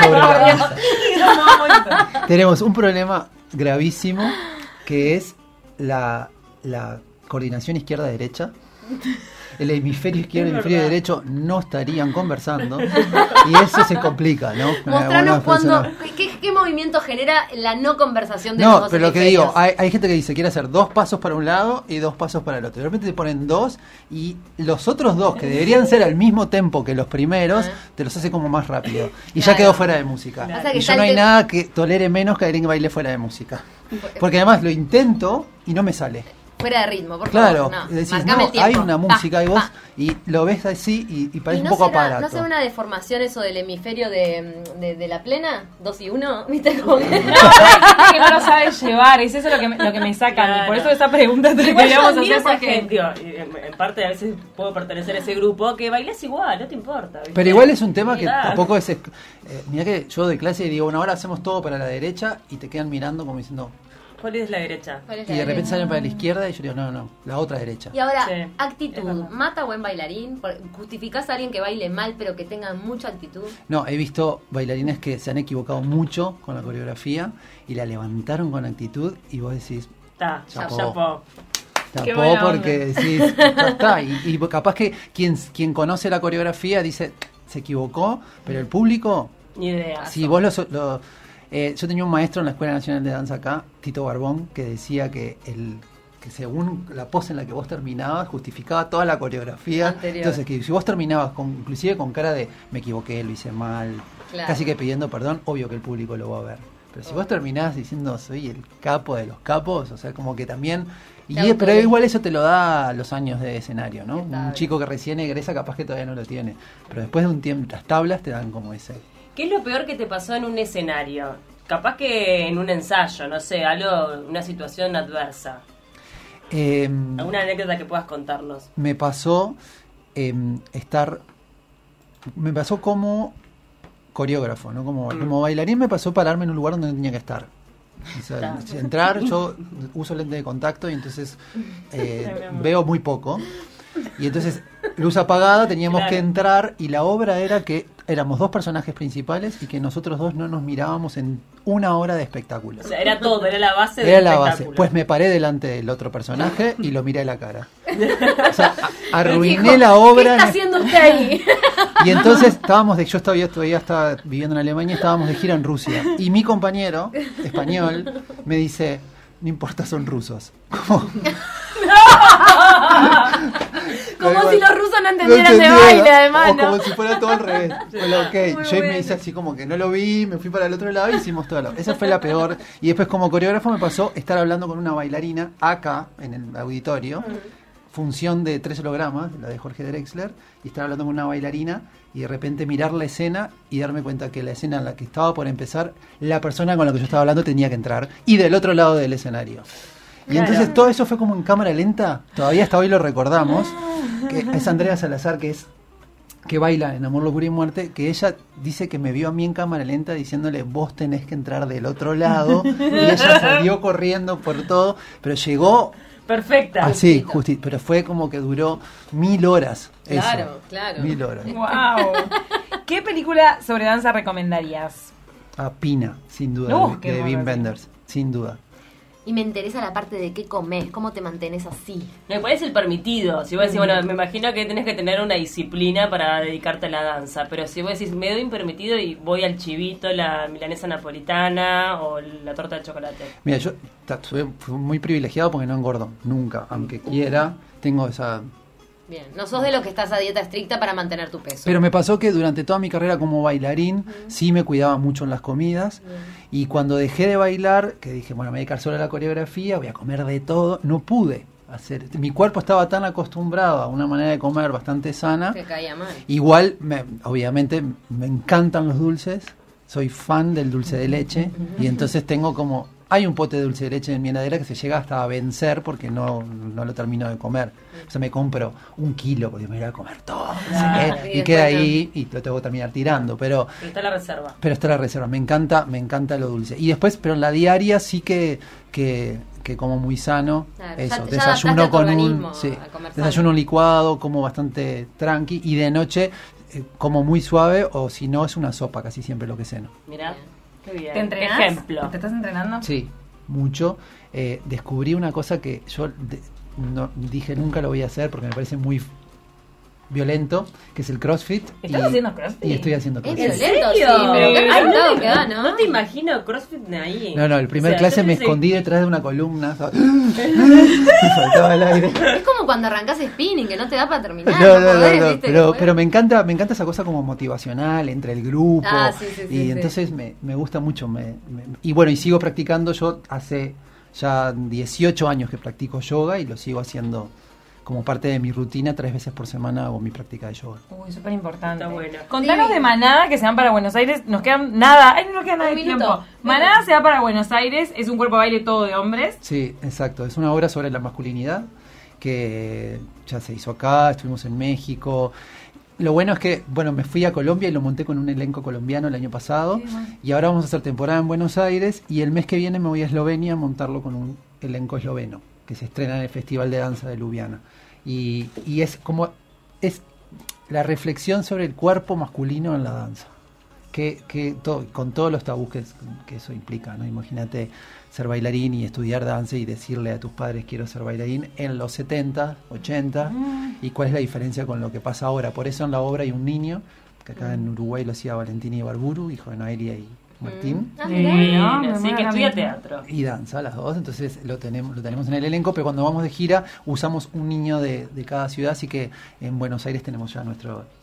sobre la danza. Tenemos un problema gravísimo que es la coordinación izquierda-derecha. El hemisferio izquierdo y el hemisferio derecho no estarían conversando y eso se complica, ¿no? Mostranos ¿qué movimiento genera la no conversación de los dos pero lo que hemisferios? digo, hay gente que dice quiere hacer 2 pasos para un lado y 2 pasos para el otro. De repente te ponen 2 y los otros 2 que deberían ser al mismo tempo que los primeros, te los hace como más rápido. Y ya quedó fuera de música. Claro. Y yo no hay nada que tolere menos que alguien que baile fuera de música. Porque además lo intento y no me sale. Fuera de ritmo, por favor. No, decís, marcame el tiempo. Hay una música y vos y lo ves así y parece un poco aparato. ¿No será una deformación eso del hemisferio de la plena? 2 y 1, ¿viste? Como que... No, hay que no lo sabes llevar, es eso lo que me saca. Claro. Y por eso esa pregunta te la queríamos hacer porque en parte a veces puedo pertenecer a ese grupo que bailas igual, no te importa, ¿viste? Pero igual es un tema que tampoco es... mirá que yo doy clase y digo, bueno, ahora hacemos todo para la derecha y te quedan mirando como diciendo... ¿Cuál es la derecha? Y de repente salen para la izquierda y yo digo, no, la otra derecha. Y ahora, actitud, ¿mata buen bailarín? ¿Justificás a alguien que baile mal pero que tenga mucha actitud? No, he visto bailarines que se han equivocado mucho con la coreografía y la levantaron con actitud y vos decís, chapó. Tapó porque decís, ya está. Y capaz que quien conoce la coreografía dice, se equivocó, pero el público... Ni idea. Si vos yo tenía un maestro en la Escuela Nacional de Danza acá, Tito Barbón, que decía que según la pose en la que vos terminabas justificaba toda la coreografía anterior. Entonces que si vos terminabas inclusive con cara de me equivoqué, lo hice mal, casi que pidiendo perdón, obvio que el público lo va a ver. Pero si vos terminás diciendo soy el capo de los capos, o sea, como que también... pero igual eso te lo da los años de escenario, ¿no? Un chico que recién egresa capaz que todavía no lo tiene. Pero después de un tiempo, las tablas te dan como ese... ¿Qué es lo peor que te pasó en un escenario? Capaz que en un ensayo, no sé, una situación adversa. ¿Alguna anécdota que puedas contarnos? Me pasó me pasó como coreógrafo, ¿no? Como bailarín me pasó pararme en un lugar donde no tenía que estar. O sea, entrar, yo uso lente de contacto y entonces veo muy poco. Y entonces, luz apagada, teníamos que entrar y la obra era que éramos 2 personajes principales y que nosotros 2 no nos mirábamos en 1 hora de espectáculo. O sea, era todo, era la base del espectáculo. Era la base. Pues me paré delante del otro personaje y lo miré a la cara. O sea, arruiné la obra. ¿Qué está haciendo usted ahí? Y entonces yo todavía estaba viviendo en Alemania, estábamos de gira en Rusia. Y mi compañero español me dice, no importa, son rusos. Como si los rusos no entendieran de baile, además, ¿no? Como si fuera todo al revés. Bueno, yo me hice así como que no lo vi, me fui para el otro lado y hicimos todo. Esa fue la peor. Y después como coreógrafo me pasó estar hablando con una bailarina acá, en el auditorio, función de 3 hologramas, la de Jorge Drexler, y estar hablando con una bailarina y de repente mirar la escena y darme cuenta que la escena en la que estaba por empezar, la persona con la que yo estaba hablando tenía que entrar y del otro lado del escenario. Y entonces todo eso fue como en cámara lenta, todavía hasta hoy lo recordamos, que es Andrea Salazar, que baila en Amor, Locura y Muerte, que ella dice que me vio a mí en cámara lenta diciéndole vos tenés que entrar del otro lado, y ella salió corriendo por todo, pero llegó... Perfecta. Así, pero fue como que duró 1000 horas. Claro. 1000 horas. Wow. ¿Qué película sobre danza recomendarías? Pina, sin duda, de Wim Wenders, sin duda. Y me interesa la parte de qué comés, cómo te mantenés así. Me parece el permitido. Si vos decís, bueno, me imagino que tenés que tener una disciplina para dedicarte a la danza, pero si vos decís, me doy un permitido y voy al chivito, la milanesa napolitana o la torta de chocolate. Mira, yo fui muy privilegiado porque no engordo, nunca, aunque quiera, tengo esa... Bien, no sos de los que estás a dieta estricta para mantener tu peso. Pero me pasó que durante toda mi carrera como bailarín sí me cuidaba mucho en las comidas y cuando dejé de bailar, que dije, bueno, me voy a dedicar solo a la coreografía, voy a comer de todo, no pude hacer. Mi cuerpo estaba tan acostumbrado a una manera de comer bastante sana. Que caía mal. Igual, obviamente, me encantan los dulces, soy fan del dulce de leche y entonces tengo como... Hay un pote de dulce de leche en mi heladera que se llega hasta a vencer porque no lo termino de comer. O sea, me compro 1 kilo porque me voy a comer todo. Y queda ahí y lo tengo que terminar tirando. Pero está la reserva. Pero está la reserva. Me encanta lo dulce. Y después, pero en la diaria sí que como muy sano. Claro, eso, ya desayuno con desayuno un licuado, como bastante como bastante tranqui. Y de noche como muy suave, o si no es una sopa casi siempre lo que ceno. Mirá, qué bien. ¿Te entrenás? Ejemplo. ¿Te estás entrenando? Sí, mucho. Descubrí una cosa que yo no dije nunca lo voy a hacer porque me parece muy violento, que es el CrossFit. ¿Estás haciendo CrossFit? Y estoy haciendo Es CrossFit. violento, sí, serio? pero qué Ay, resultado no, que da, ¿no? no te imagino CrossFit de ahí. No, el primer O sea, clase yo me pensé- escondí detrás de una columna. Me faltaba el aire. Es como cuando arrancás spinning, que no te da para terminar. No, podés, no, ¿viste? Después. pero me encanta esa cosa como motivacional entre el grupo. Ah, sí, sí, sí, y sí. entonces me gusta mucho. Y bueno, y sigo practicando. Yo hace ya 18 años que practico yoga y lo sigo haciendo como parte de mi rutina. 3 veces por semana hago mi práctica de yoga. Uy, súper importante. Está bueno. Contanos Sí. de Manada, que se van para Buenos Aires. Nos quedan nada. Ay, no nos queda nada Un de minuto. tiempo. Manada se va para Buenos Aires. Es un cuerpo de baile todo de hombres. Sí, exacto. Es una obra sobre la masculinidad que ya se hizo acá, estuvimos en México. Lo bueno es que, bueno, me fui a Colombia y lo monté con un elenco colombiano el año pasado. Qué bueno. Y ahora vamos a hacer temporada en Buenos Aires y el mes que viene me voy a Eslovenia a montarlo con un elenco esloveno que se estrena en el Festival de Danza de Ljubljana. Y es como, es la reflexión sobre el cuerpo masculino en la danza. Con todos los tabús que eso implica, ¿no? Imagínate ser bailarín y estudiar danza y decirle a tus padres quiero ser bailarín en los 70, 80 y cuál es la diferencia con lo que pasa ahora. Por eso en la obra hay un niño, que acá en Uruguay lo hacía Valentín Ibarburu, hijo de Noelia y Martín, Ah, Sí, mirá. ¿no? Sí, que estudia teatro. y danza las dos, entonces lo tenemos en el elenco, pero cuando vamos de gira usamos un niño de cada ciudad, así que en Buenos Aires tenemos ya nuestro